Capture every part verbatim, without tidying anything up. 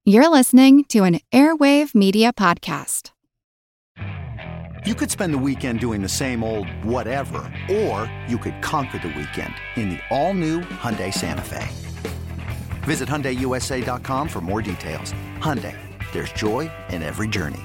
You're listening to an Airwave Media Podcast. You could spend the weekend doing the same old whatever, or you could conquer the weekend in the all-new Hyundai Santa Fe. Visit Hyundai U S A dot com for more details. Hyundai, there's joy in every journey.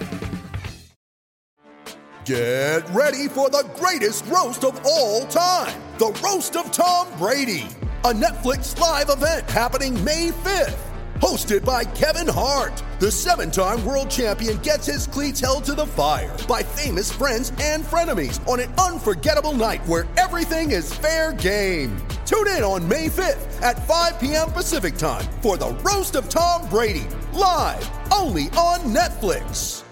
Get ready for the greatest roast of all time, the Roast of Tom Brady, a Netflix live event happening May fifth. Hosted by Kevin Hart, the seven-time world champion gets his cleats held to the fire by famous friends and frenemies on an unforgettable night where everything is fair game. Tune in on May fifth at five p.m. Pacific time for the Roast of Tom Brady, live only on Netflix.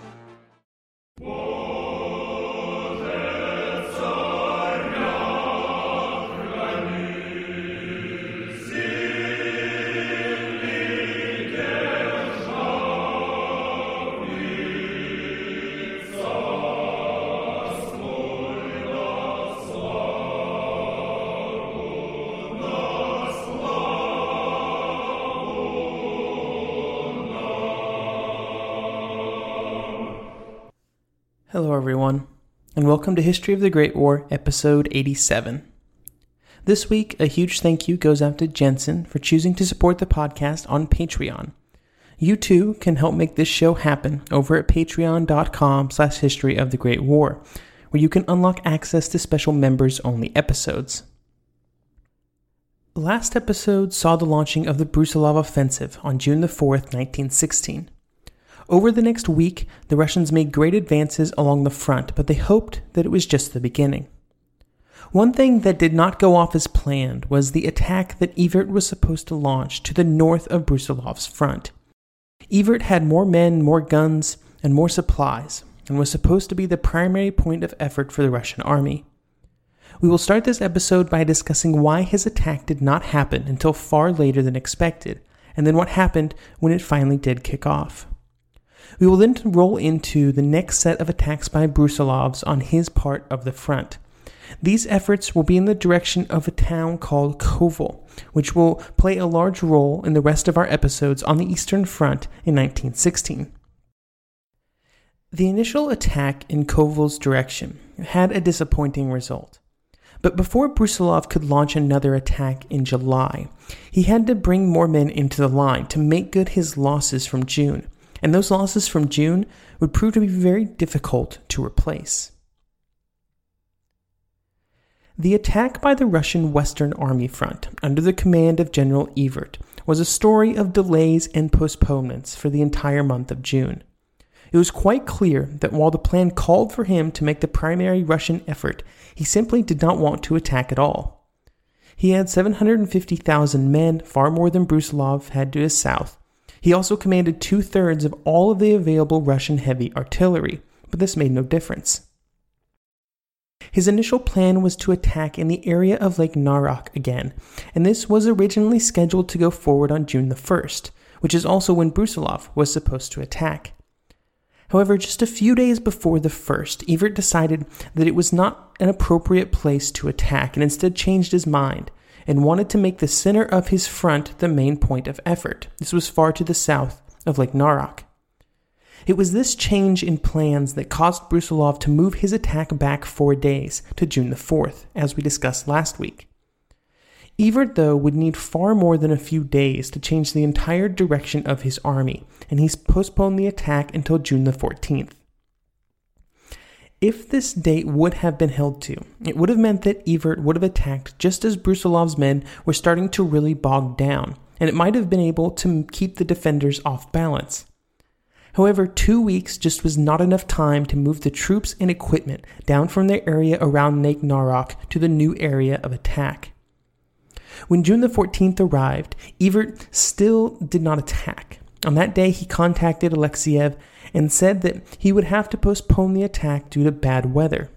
Hello everyone, and welcome to History of the Great War, episode eighty-seven. This week, a huge thank you goes out to Jensen for choosing to support the podcast on Patreon. You too can help make this show happen over at patreon.com slash history of the Great War, where you can unlock access to special members-only episodes. Last episode saw the launching of the Brusilov Offensive on June the fourth, nineteen sixteen. Over the next week, the Russians made great advances along the front, but they hoped that it was just the beginning. One thing that did not go off as planned was the attack that Evert was supposed to launch to the north of Brusilov's front. Evert had more men, more guns, and more supplies, and was supposed to be the primary point of effort for the Russian army. We will start this episode by discussing why his attack did not happen until far later than expected, and then what happened when it finally did kick off. We will then roll into the next set of attacks by Brusilovs on his part of the front. These efforts will be in the direction of a town called Kovel, which will play a large role in the rest of our episodes on the Eastern Front in nineteen sixteen. The initial attack in Kovel's direction had a disappointing result. But before Brusilov could launch another attack in July, he had to bring more men into the line to make good his losses from June. And those losses from June would prove to be very difficult to replace. The attack by the Russian Western Army Front, under the command of General Evert, was a story of delays and postponements for the entire month of June. It was quite clear that while the plan called for him to make the primary Russian effort, he simply did not want to attack at all. He had seven hundred fifty thousand men, far more than Brusilov had to his south. He also commanded two-thirds of all of the available Russian heavy artillery, but this made no difference. His initial plan was to attack in the area of Lake Narok again, and this was originally scheduled to go forward on June the first, which is also when Brusilov was supposed to attack. However, just a few days before the first, Evert decided that it was not an appropriate place to attack and instead changed his mind, and wanted to make the center of his front the main point of effort. This was far to the south of Lake Narok. It was this change in plans that caused Brusilov to move his attack back four days to June the fourth, as we discussed last week. Evert, though, would need far more than a few days to change the entire direction of his army, and he's postponed the attack until June the fourteenth. If this date would have been held to, it would have meant that Evert would have attacked just as Brusilov's men were starting to really bog down, and it might have been able to keep the defenders off balance. However, two weeks just was not enough time to move the troops and equipment down from their area around Lake Narok to the new area of attack. When June the fourteenth arrived, Evert still did not attack. On that day, he contacted Alexiev and said that he would have to postpone the attack due to bad weather.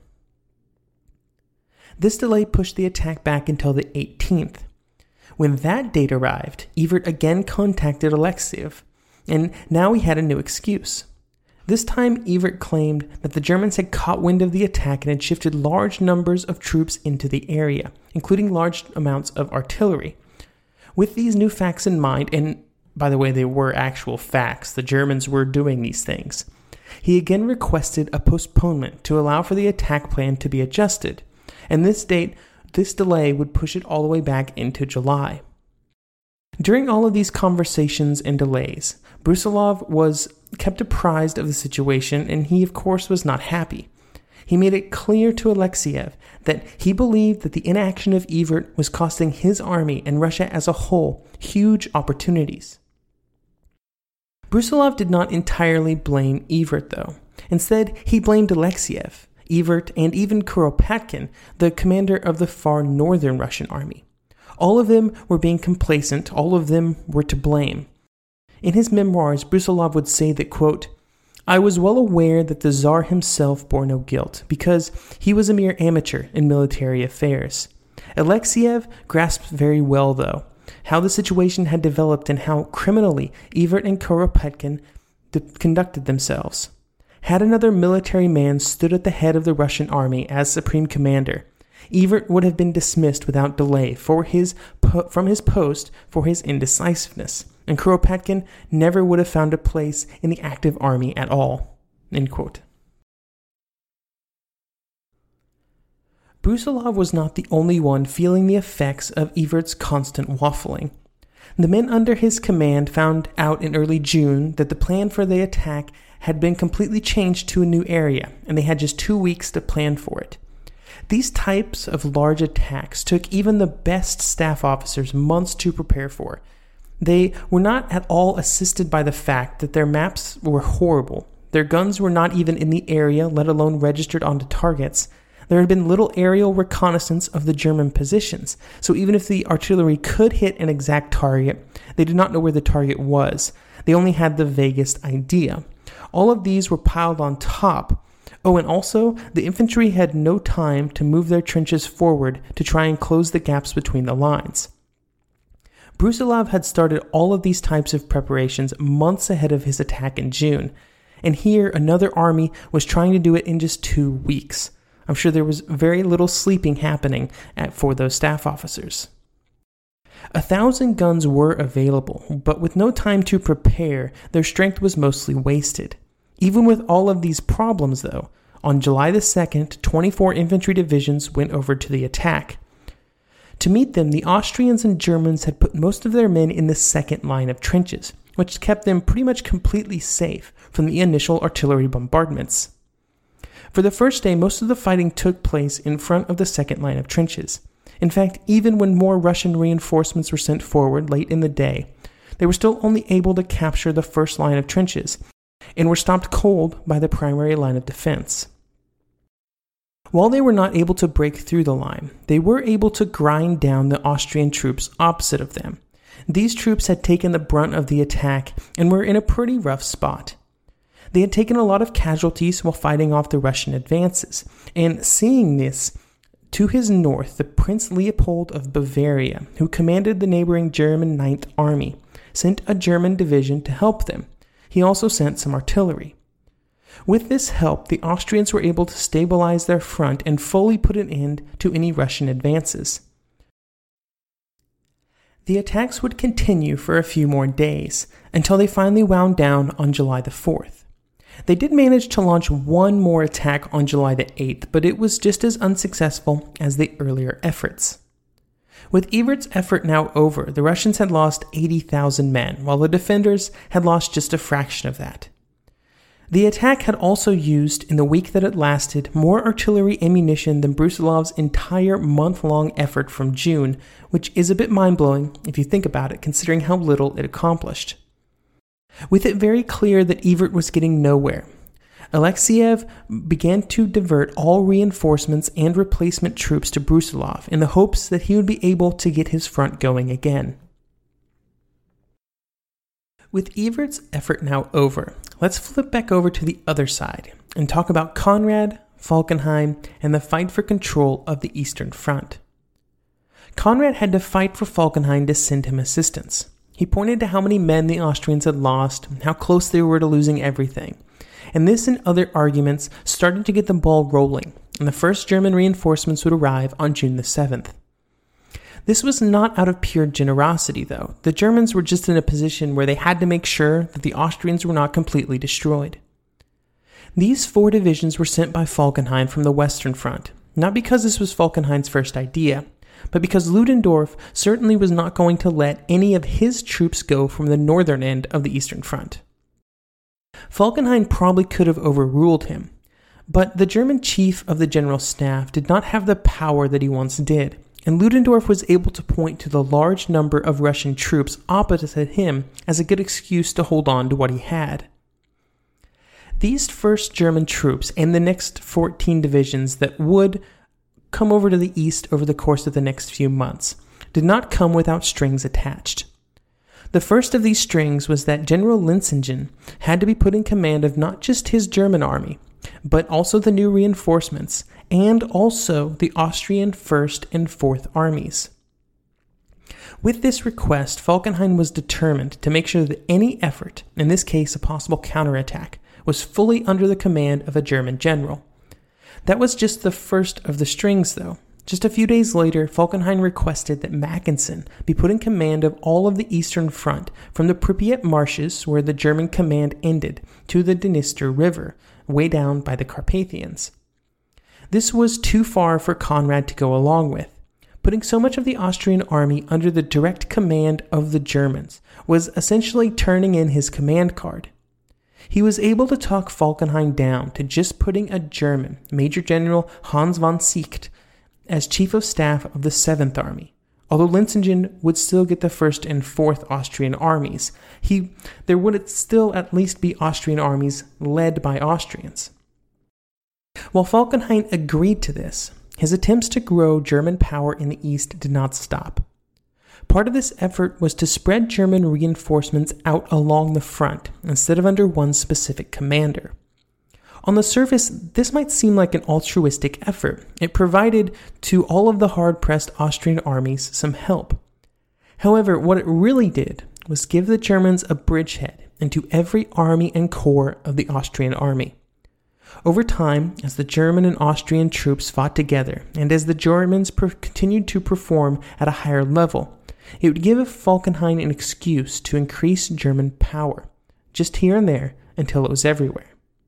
This delay pushed the attack back until the eighteenth. When that date arrived, Evert again contacted Alexiev, and now he had a new excuse. This time, Evert claimed that the Germans had caught wind of the attack and had shifted large numbers of troops into the area, including large amounts of artillery. With these new facts in mind, and by the way, they were actual facts. The Germans were doing these things. He again requested a postponement to allow for the attack plan to be adjusted, and this date, this delay would push it all the way back into July. During all of these conversations and delays, Brusilov was kept apprised of the situation, and he, of course, was not happy. He made it clear to Alexeyev that he believed that the inaction of Evert was costing his army and Russia as a whole huge opportunities. Brusilov did not entirely blame Evert, though. Instead, he blamed Alexeyev, Evert, and even Kuropatkin, the commander of the far northern Russian army. All of them were being complacent, all of them were to blame. In his memoirs, Brusilov would say that, quote, "I was well aware that the Tsar himself bore no guilt, because he was a mere amateur in military affairs. Alexeyev grasped very well, though, how the situation had developed and how criminally Evert and Kuropatkin de- conducted themselves. Had another military man stood at the head of the Russian army as supreme commander, Evert would have been dismissed without delay for his po- from his post for his indecisiveness, and Kuropatkin never would have found a place in the active army at all." End quote. Brusilov was not the only one feeling the effects of Evert's constant waffling. The men under his command found out in early June that the plan for the attack had been completely changed to a new area, and they had just two weeks to plan for it. These types of large attacks took even the best staff officers months to prepare for. They were not at all assisted by the fact that their maps were horrible. Their guns were not even in the area, let alone registered onto targets. There had been little aerial reconnaissance of the German positions, so even if the artillery could hit an exact target, they did not know where the target was. They only had the vaguest idea. All of these were piled on top. Oh, and also, the infantry had no time to move their trenches forward to try and close the gaps between the lines. Brusilov had started all of these types of preparations months ahead of his attack in June, and here another army was trying to do it in just two weeks. I'm sure there was very little sleeping happening at, for those staff officers. A thousand guns were available, but with no time to prepare, their strength was mostly wasted. Even with all of these problems, though, on July the second, twenty-four infantry divisions went over to the attack. To meet them, the Austrians and Germans had put most of their men in the second line of trenches, which kept them pretty much completely safe from the initial artillery bombardments. For the first day, most of the fighting took place in front of the second line of trenches. In fact, even when more Russian reinforcements were sent forward late in the day, they were still only able to capture the first line of trenches, and were stopped cold by the primary line of defense. While they were not able to break through the line, they were able to grind down the Austrian troops opposite of them. These troops had taken the brunt of the attack and were in a pretty rough spot. They had taken a lot of casualties while fighting off the Russian advances, and seeing this, to his north, the Prince Leopold of Bavaria, who commanded the neighboring German Ninth Army, sent a German division to help them. He also sent some artillery. With this help, the Austrians were able to stabilize their front and fully put an end to any Russian advances. The attacks would continue for a few more days, until they finally wound down on July the fourth. They did manage to launch one more attack on July the eighth, but it was just as unsuccessful as the earlier efforts. With Evert's effort now over, the Russians had lost eighty thousand men, while the defenders had lost just a fraction of that. The attack had also used, in the week that it lasted, more artillery ammunition than Brusilov's entire month-long effort from June, which is a bit mind-blowing if you think about it, considering how little it accomplished. With it very clear that Evert was getting nowhere, Alexeyev began to divert all reinforcements and replacement troops to Brusilov in the hopes that he would be able to get his front going again. With Evert's effort now over, let's flip back over to the other side and talk about Conrad, Falkenhayn, and the fight for control of the Eastern Front. Conrad had to fight for Falkenhayn to send him assistance. He pointed to how many men the Austrians had lost, and how close they were to losing everything. And this and other arguments started to get the ball rolling, and the first German reinforcements would arrive on June the seventh. This was not out of pure generosity, though. The Germans were just in a position where they had to make sure that the Austrians were not completely destroyed. These four divisions were sent by Falkenhayn from the Western Front, not because this was Falkenhayn's first idea, but because Ludendorff certainly was not going to let any of his troops go from the northern end of the Eastern Front. Falkenhayn probably could have overruled him, but the German chief of the general staff did not have the power that he once did, and Ludendorff was able to point to the large number of Russian troops opposite him as a good excuse to hold on to what he had. These first German troops and the next fourteen divisions that would come over to the east over the course of the next few months did not come without strings attached. The first of these strings was that General Linsingen had to be put in command of not just his German army, but also the new reinforcements, and also the Austrian First and Fourth Armies. With this request, Falkenhayn was determined to make sure that any effort, in this case a possible counterattack, was fully under the command of a German general. That was just the first of the strings, though. Just a few days later, Falkenhayn requested that Mackensen be put in command of all of the Eastern Front, from the Pripyat marshes, where the German command ended, to the Dniester River, way down by the Carpathians. This was too far for Conrad to go along with. Putting so much of the Austrian army under the direct command of the Germans was essentially turning in his command card. He was able to talk Falkenhayn down to just putting a German, Major General Hans von Seeckt, as Chief of Staff of the Seventh Army. Although Linsingen would still get the First and Fourth Austrian armies, he there would still at least be Austrian armies led by Austrians. While Falkenhayn agreed to this, his attempts to grow German power in the east did not stop. Part of this effort was to spread German reinforcements out along the front instead of under one specific commander. On the surface, this might seem like an altruistic effort. It provided to all of the hard-pressed Austrian armies some help. However, what it really did was give the Germans a bridgehead into every army and corps of the Austrian army. Over time, as the German and Austrian troops fought together, and as the Germans per- continued to perform at a higher level, it would give Falkenhayn an excuse to increase German power, just here and there, until it was everywhere.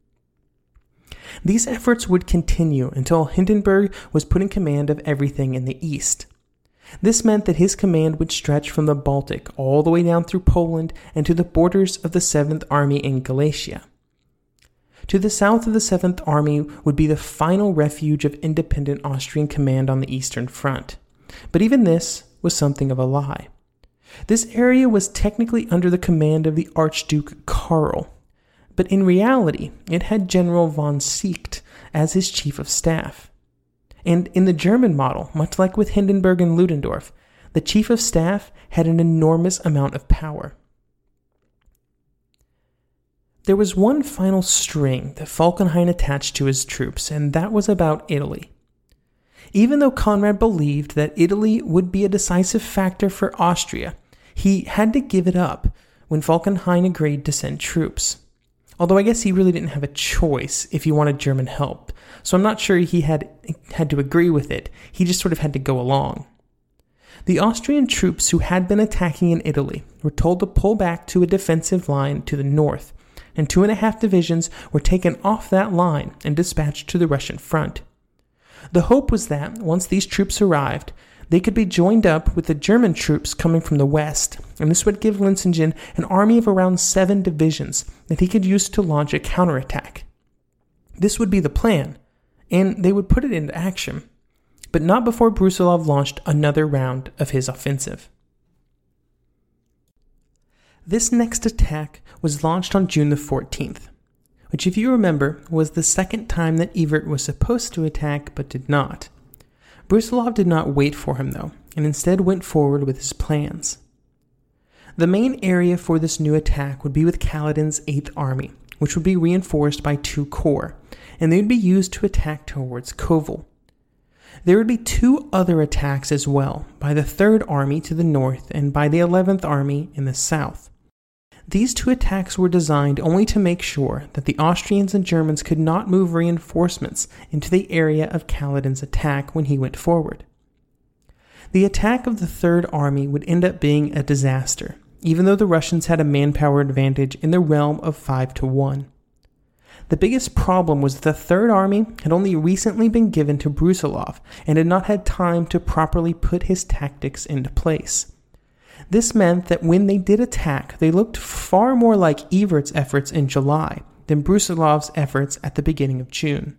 These efforts would continue until Hindenburg was put in command of everything in the east. This meant that his command would stretch from the Baltic all the way down through Poland and to the borders of the Seventh Army in Galicia. To the south of the Seventh Army would be the final refuge of independent Austrian command on the Eastern Front. But even this was something of a lie. This area was technically under the command of the Archduke Karl, but in reality, it had General von Seeckt as his chief of staff. And in the German model, much like with Hindenburg and Ludendorff, the chief of staff had an enormous amount of power. There was one final string that Falkenhayn attached to his troops, and that was about Italy. Even though Conrad believed that Italy would be a decisive factor for Austria, he had to give it up when Falkenhayn agreed to send troops. Although I guess he really didn't have a choice if he wanted German help, so I'm not sure he had had to agree with it. He just sort of had to go along. The Austrian troops who had been attacking in Italy were told to pull back to a defensive line to the north, and two and a half divisions were taken off that line and dispatched to the Russian front. The hope was that, once these troops arrived, they could be joined up with the German troops coming from the west, and this would give Linsingen an army of around seven divisions that he could use to launch a counterattack. This would be the plan, and they would put it into action, but not before Brusilov launched another round of his offensive. This next attack was launched on June the fourteenth, which, if you remember, was the second time that Evert was supposed to attack but did not. Brusilov did not wait for him, though, and instead went forward with his plans. The main area for this new attack would be with Kaledin's eighth Army, which would be reinforced by two corps, and they would be used to attack towards Kovel. There would be two other attacks as well, by the third Army to the north and by the eleventh Army in the south. These two attacks were designed only to make sure that the Austrians and Germans could not move reinforcements into the area of Kaledin's attack when he went forward. The attack of the Third Army would end up being a disaster, even though the Russians had a manpower advantage in the realm of five to one. The biggest problem was that the Third Army had only recently been given to Brusilov and had not had time to properly put his tactics into place. This meant that when they did attack, they looked far more like Evert's efforts in July than Brusilov's efforts at the beginning of June.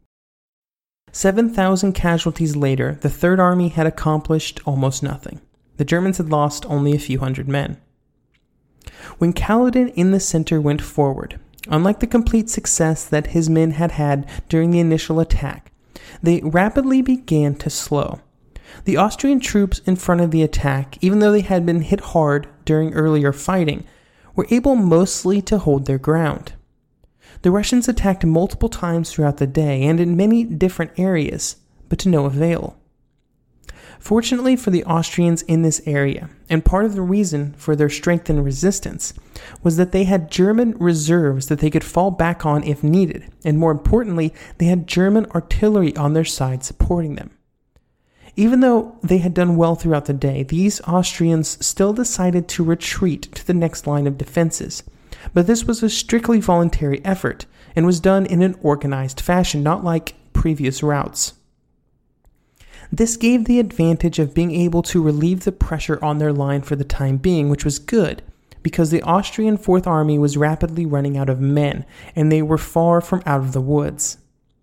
seven thousand casualties later, the Third Army had accomplished almost nothing. The Germans had lost only a few hundred men. When Kaledin in the center went forward, unlike the complete success that his men had had during the initial attack, they rapidly began to slow. The Austrian troops in front of the attack, even though they had been hit hard during earlier fighting, were able mostly to hold their ground. The Russians attacked multiple times throughout the day and in many different areas, but to no avail. Fortunately for the Austrians in this area, and part of the reason for their strength and resistance, was that they had German reserves that they could fall back on if needed, and more importantly, they had German artillery on their side supporting them. Even though they had done well throughout the day, these Austrians still decided to retreat to the next line of defenses, but this was a strictly voluntary effort, and was done in an organized fashion, not like previous routes. This gave the advantage of being able to relieve the pressure on their line for the time being, which was good, because the Austrian Fourth Army was rapidly running out of men, and they were far from out of the woods.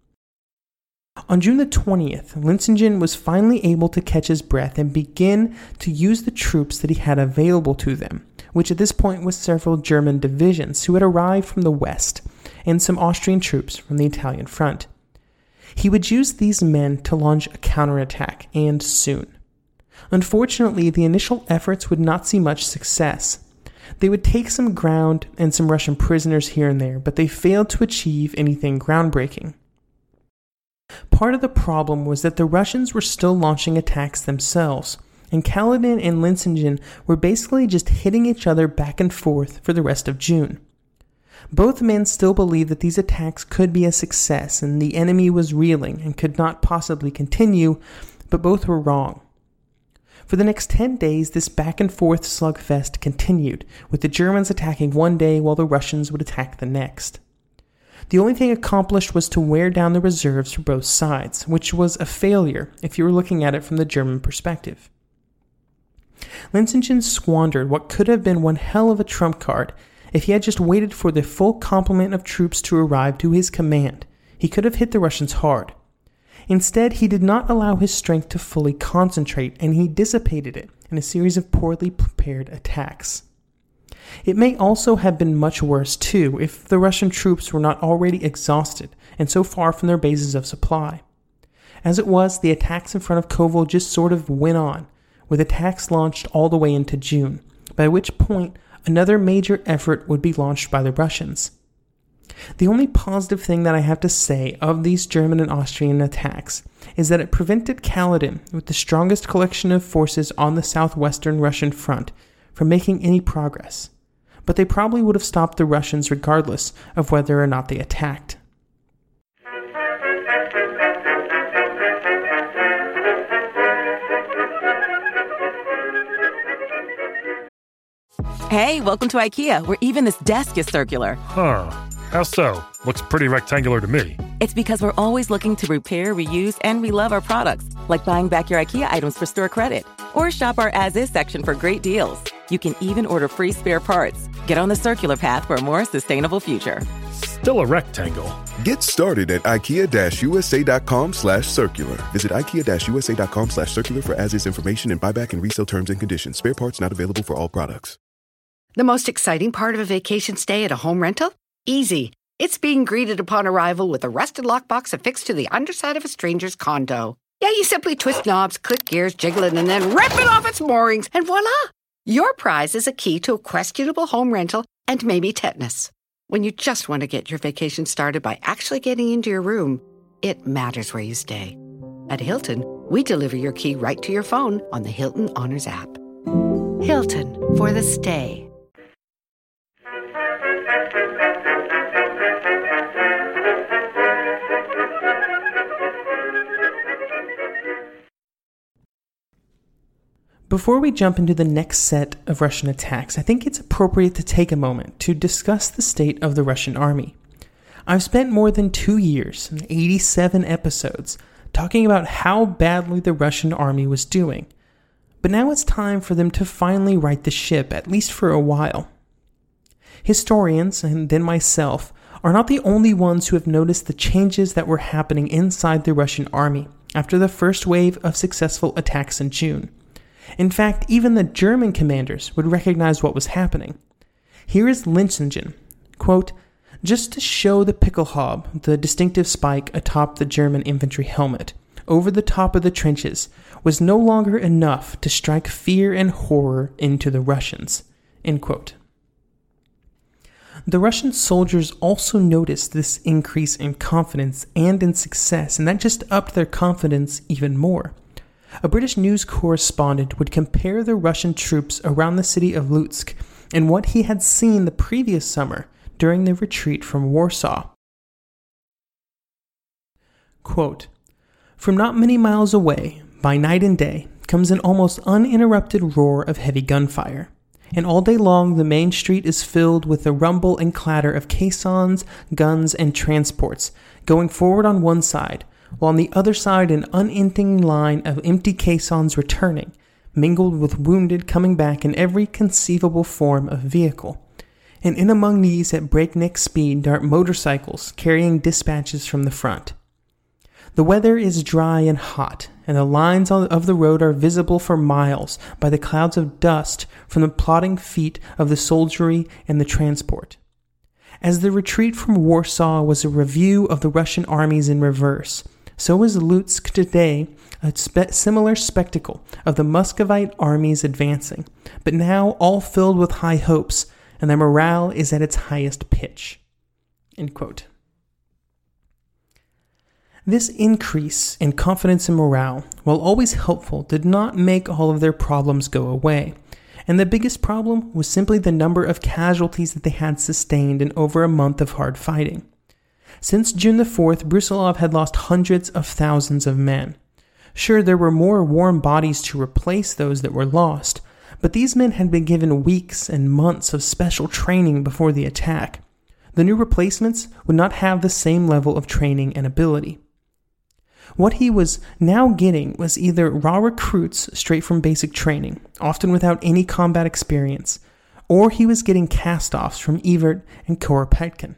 On June the twentieth, Linsingen was finally able to catch his breath and begin to use the troops that he had available to them, which at this point was several German divisions who had arrived from the west, and some Austrian troops from the Italian front. He would use these men to launch a counterattack, and soon. Unfortunately, the initial efforts would not see much success. They would take some ground and some Russian prisoners here and there, but they failed to achieve anything groundbreaking. Part of the problem was that the Russians were still launching attacks themselves, and Kaledin and Linsingen were basically just hitting each other back and forth for the rest of June. Both men still believed that these attacks could be a success and the enemy was reeling and could not possibly continue, but both were wrong. For the next ten days, this back and forth slugfest continued, with the Germans attacking one day while the Russians would attack the next. The only thing accomplished was to wear down the reserves for both sides, which was a failure if you were looking at it from the German perspective. Linsingen squandered what could have been one hell of a trump card. If he had just waited for the full complement of troops to arrive to his command, he could have hit the Russians hard. Instead, he did not allow his strength to fully concentrate, and he dissipated it in a series of poorly prepared attacks. It may also have been much worse, too, if the Russian troops were not already exhausted and so far from their bases of supply. As it was, the attacks in front of Kovel just sort of went on, with attacks launched all the way into June, by which point another major effort would be launched by the Russians. The only positive thing that I have to say of these German and Austrian attacks is that it prevented Kaledin, with the strongest collection of forces on the southwestern Russian front, from making any progress. But they probably would have stopped the Russians regardless of whether or not they attacked. Hey, welcome to IKEA, where even this desk is circular. Huh. How so? Looks pretty rectangular to me. It's because we're always looking to repair, reuse, and relove our products, like buying back your IKEA items for store credit. Or shop our as-is section for great deals. You can even order free spare parts. Get on the circular path for a more sustainable future. Still a rectangle. Get started at ikea-usa.com slash circular. Visit ikea-usa.com slash circular for as-is information and buyback and resale terms and conditions. Spare parts not available for all products. The most exciting part of a vacation stay at a home rental? Easy. It's being greeted upon arrival with a rusted lockbox affixed to the underside of a stranger's condo. Yeah, you simply twist knobs, click gears, jiggle it, and then rip it off its moorings, and voila! Your prize is a key to a questionable home rental and maybe tetanus. When you just want to get your vacation started by actually getting into your room, it matters where you stay. At Hilton, we deliver your key right to your phone on the Hilton Honors app. Hilton, for the stay. Before we jump into the next set of Russian attacks, I think it's appropriate to take a moment to discuss the state of the Russian army. I've spent more than two years and eighty-seven episodes talking about how badly the Russian army was doing, but now it's time for them to finally right the ship, at least for a while. Historians, and then myself, are not the only ones who have noticed the changes that were happening inside the Russian army after the first wave of successful attacks in June. In fact, even the German commanders would recognize what was happening. Here is Linsingen, quote, "Just to show the Pickelhaube, the distinctive spike atop the German infantry helmet, over the top of the trenches, was no longer enough to strike fear and horror into the Russians." End quote. The Russian soldiers also noticed this increase in confidence and in success, and that just upped their confidence even more. A British news correspondent would compare the Russian troops around the city of Lutsk and what he had seen the previous summer during the retreat from Warsaw. Quote, "From not many miles away, by night and day, comes an almost uninterrupted roar of heavy gunfire. And all day long the main street is filled with the rumble and clatter of caissons, guns, and transports, going forward on one side, while on the other side an unending line of empty caissons returning, mingled with wounded coming back in every conceivable form of vehicle. And in among these at breakneck speed dart motorcycles carrying dispatches from the front. The weather is dry and hot, and the lines of the road are visible for miles by the clouds of dust from the plodding feet of the soldiery and the transport. As the retreat from Warsaw was a review of the Russian armies in reverse, so is Lutsk today a spe- similar spectacle of the Muscovite armies advancing, but now all filled with high hopes, and their morale is at its highest pitch." End quote. This increase in confidence and morale, while always helpful, did not make all of their problems go away. And the biggest problem was simply the number of casualties that they had sustained in over a month of hard fighting. Since June the fourth, Brusilov had lost hundreds of thousands of men. Sure, there were more warm bodies to replace those that were lost, but these men had been given weeks and months of special training before the attack. The new replacements would not have the same level of training and ability. What he was now getting was either raw recruits straight from basic training, often without any combat experience, or he was getting cast-offs from Evert and Kuropatkin.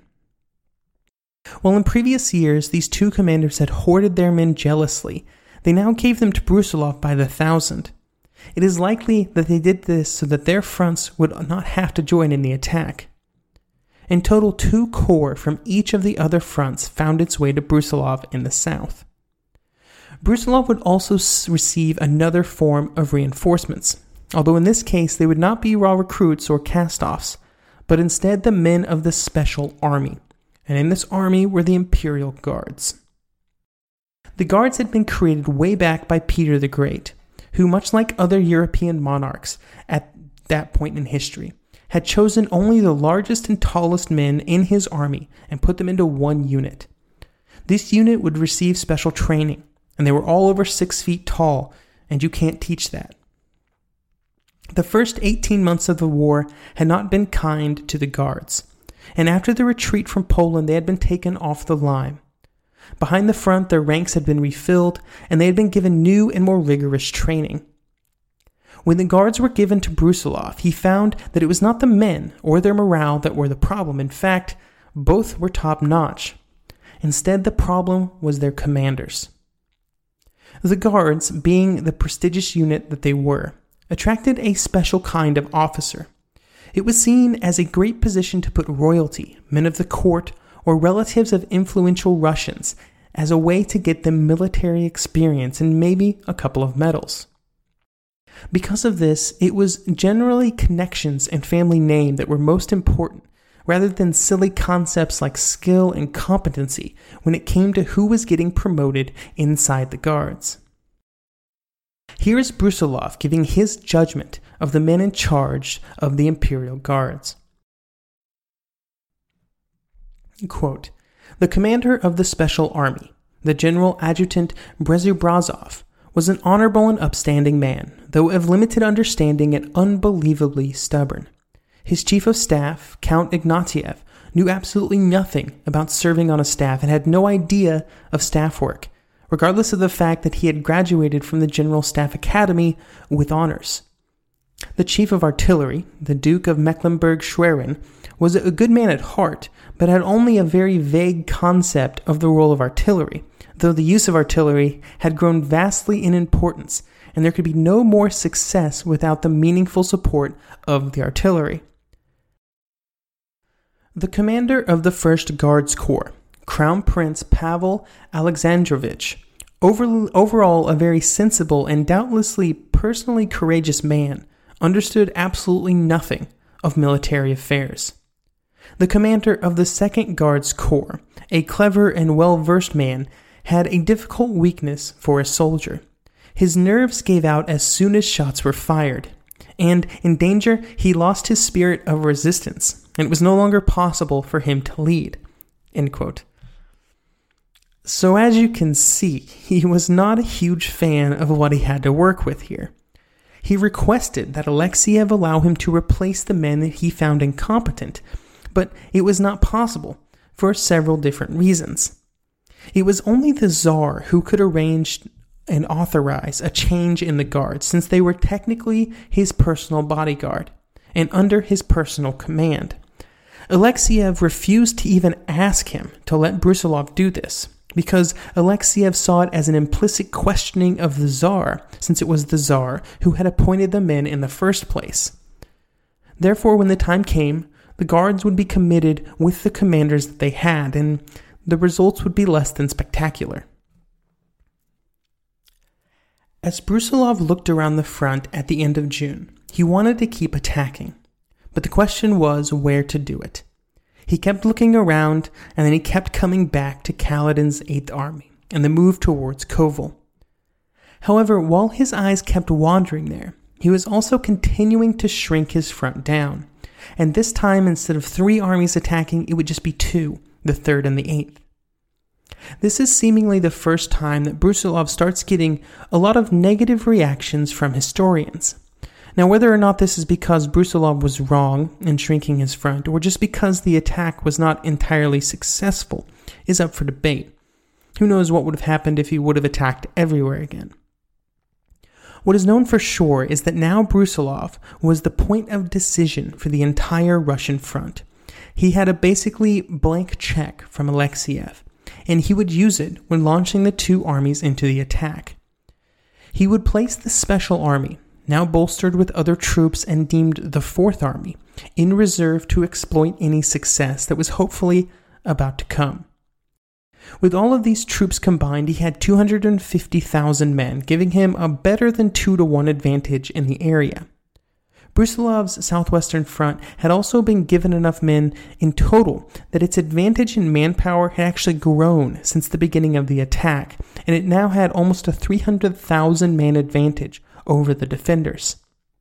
While in previous years these two commanders had hoarded their men jealously, they now gave them to Brusilov by the thousand. It is likely that they did this so that their fronts would not have to join in the attack. In total, two corps from each of the other fronts found its way to Brusilov in the south. Brusilov would also receive another form of reinforcements, although in this case they would not be raw recruits or cast-offs, but instead the men of the Special Army, and in this army were the Imperial Guards. The Guards had been created way back by Peter the Great, who, much like other European monarchs at that point in history, had chosen only the largest and tallest men in his army and put them into one unit. This unit would receive special training, and they were all over six feet tall, and you can't teach that. The first eighteen months of the war had not been kind to the Guards, and after the retreat from Poland they had been taken off the line. Behind the front their ranks had been refilled, and they had been given new and more rigorous training. When the Guards were given to Brusilov, he found that it was not the men or their morale that were the problem. In fact, both were top-notch. Instead, the problem was their commanders. The Guards, being the prestigious unit that they were, attracted a special kind of officer. It was seen as a great position to put royalty, men of the court, or relatives of influential Russians as a way to get them military experience and maybe a couple of medals. Because of this, it was generally connections and family name that were most important, rather than silly concepts like skill and competency when it came to who was getting promoted inside the Guards. Here is Brusilov giving his judgment of the men in charge of the Imperial Guards. Quote, "The commander of the Special Army, the General Adjutant Brezobrazov, was an honorable and upstanding man, though of limited understanding and unbelievably stubborn. His chief of staff, Count Ignatiev, knew absolutely nothing about serving on a staff and had no idea of staff work, regardless of the fact that he had graduated from the General Staff Academy with honors. The chief of artillery, the Duke of Mecklenburg-Schwerin, was a good man at heart, but had only a very vague concept of the role of artillery, though the use of artillery had grown vastly in importance, and there could be no more success without the meaningful support of the artillery. The commander of the First Guards Corps, Crown Prince Pavel Alexandrovich, over, overall a very sensible and doubtlessly personally courageous man, understood absolutely nothing of military affairs. The commander of the Second Guards Corps, a clever and well-versed man, had a difficult weakness for a soldier. His nerves gave out as soon as shots were fired, and in danger he lost his spirit of resistance, and it was no longer possible for him to lead." End quote. So as you can see, he was not a huge fan of what he had to work with here. He requested that Alexiev allow him to replace the men that he found incompetent, but it was not possible for several different reasons. It was only the Tsar who could arrange and authorize a change in the guard, since they were technically his personal bodyguard and under his personal command. Alexiev refused to even ask him to let Brusilov do this, because Alexiev saw it as an implicit questioning of the Tsar, since it was the Tsar who had appointed the men in the first place. Therefore, when the time came, the guards would be committed with the commanders that they had, and the results would be less than spectacular. As Brusilov looked around the front at the end of June, he wanted to keep attacking, but the question was where to do it. He kept looking around, and then he kept coming back to Kaledin's Eighth Army and the move towards Kovel. However, while his eyes kept wandering there, he was also continuing to shrink his front down, and this time instead of three armies attacking, it would just be two, the third and the eighth. This is seemingly the first time that Brusilov starts getting a lot of negative reactions from historians. Now, whether or not this is because Brusilov was wrong in shrinking his front, or just because the attack was not entirely successful, is up for debate. Who knows what would have happened if he would have attacked everywhere again. What is known for sure is that now Brusilov was the point of decision for the entire Russian front. He had a basically blank check from Alexiev, and he would use it when launching the two armies into the attack. He would place the Special Army, now bolstered with other troops and deemed the Fourth Army, in reserve to exploit any success that was hopefully about to come. With all of these troops combined, he had two hundred fifty thousand men, giving him a better than two to one advantage in the area. Brusilov's southwestern front had also been given enough men in total that its advantage in manpower had actually grown since the beginning of the attack, and it now had almost a three hundred thousand man advantage over the defenders.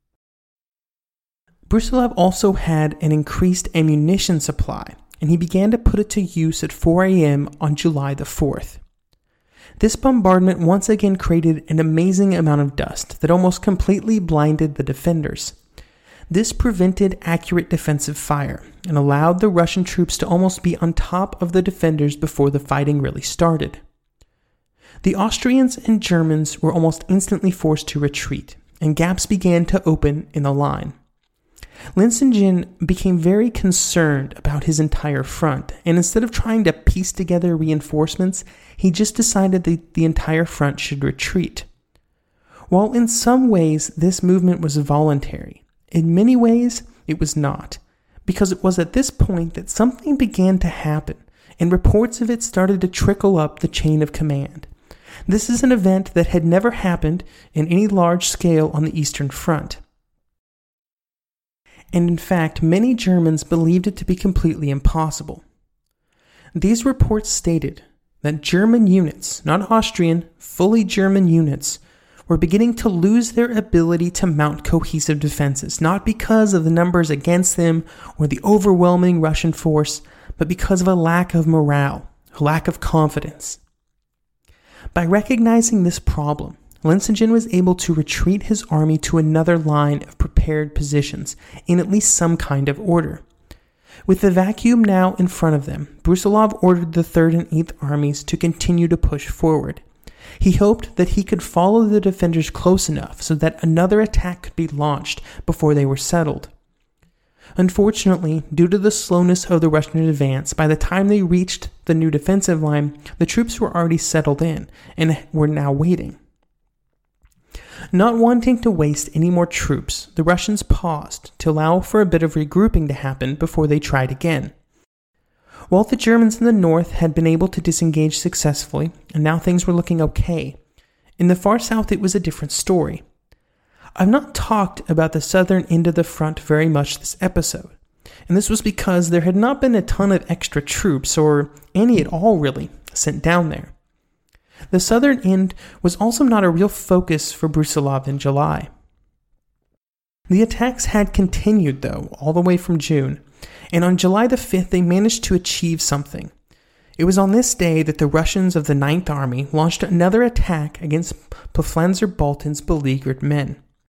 Brusilov also had an increased ammunition supply, and he began to put it to use at four a.m. on July the fourth. This bombardment once again created an amazing amount of dust that almost completely blinded the defenders. This prevented accurate defensive fire and allowed the Russian troops to almost be on top of the defenders before the fighting really started. The Austrians and Germans were almost instantly forced to retreat, and gaps began to open in the line. Linsingen became very concerned about his entire front, and instead of trying to piece together reinforcements, he just decided that the entire front should retreat. While in some ways this movement was voluntary, in many ways it was not, because it was at this point that something began to happen, and reports of it started to trickle up the chain of command. This is an event that had never happened in any large scale on the Eastern Front. And in fact, many Germans believed it to be completely impossible. These reports stated that German units, not Austrian, fully German units, were beginning to lose their ability to mount cohesive defenses, not because of the numbers against them or the overwhelming Russian force, but because of a lack of morale, a lack of confidence. By recognizing this problem, Linsingen was able to retreat his army to another line of prepared positions in at least some kind of order. With the vacuum now in front of them, Brusilov ordered the third and eighth Armies to continue to push forward. He hoped that he could follow the defenders close enough so that another attack could be launched before they were settled. Unfortunately, due to the slowness of the Russian advance, by the time they reached the new defensive line, the troops were already settled in and were now waiting. Not wanting to waste any more troops, the Russians paused to allow for a bit of regrouping to happen before they tried again. While the Germans in the north had been able to disengage successfully, and now things were looking okay, in the far south it was a different story. I've not talked about the southern end of the front very much this episode, and this was because there had not been a ton of extra troops, or any at all really, sent down there. The southern end was also not a real focus for Brusilov in July. The attacks had continued, though, all the way from June, and on July the fifth they managed to achieve something. It was on this day that the Russians of the ninth Army launched another attack against Pflanzer-Baltin's beleaguered men.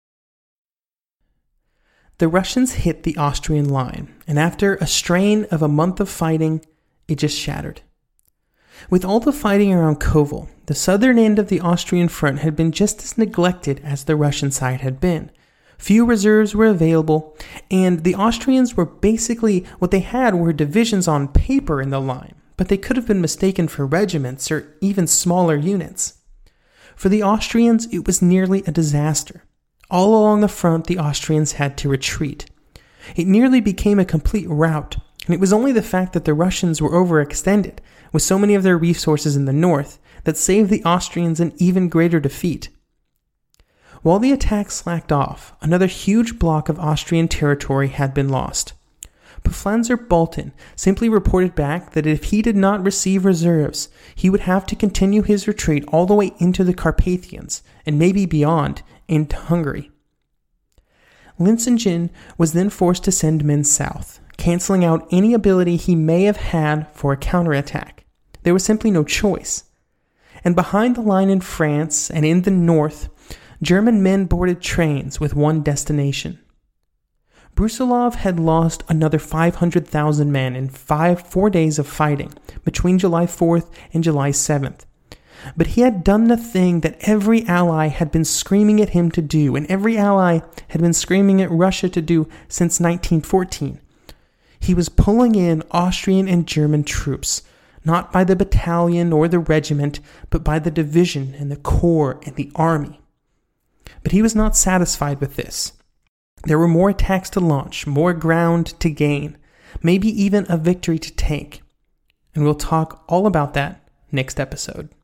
The Russians hit the Austrian line, and after a strain of a month of fighting, it just shattered. With all the fighting around Kovel, the southern end of the Austrian front had been just as neglected as the Russian side had been. Few reserves were available, and the Austrians were basically what they had were divisions on paper in the line, but they could have been mistaken for regiments or even smaller units. For the Austrians, it was nearly a disaster. All along the front, the Austrians had to retreat. It nearly became a complete rout, and it was only the fact that the Russians were overextended, with so many of their resources in the north, that saved the Austrians an even greater defeat. While the attack slacked off, another huge block of Austrian territory had been lost. Pflanzer-Baltin simply reported back that if he did not receive reserves, he would have to continue his retreat all the way into the Carpathians, and maybe beyond, into Hungary. Linsingen was then forced to send men south, canceling out any ability he may have had for a counterattack. There was simply no choice. And behind the line in France and in the north, German men boarded trains with one destination. Brusilov had lost another five hundred thousand men in five, four days of fighting between July fourth and July seventh. But he had done the thing that every ally had been screaming at him to do, and every ally had been screaming at Russia to do since nineteen fourteen. He was pulling in Austrian and German troops, not by the battalion or the regiment, but by the division and the corps and the army. But he was not satisfied with this. There were more attacks to launch, more ground to gain, maybe even a victory to take. And we'll talk all about that next episode.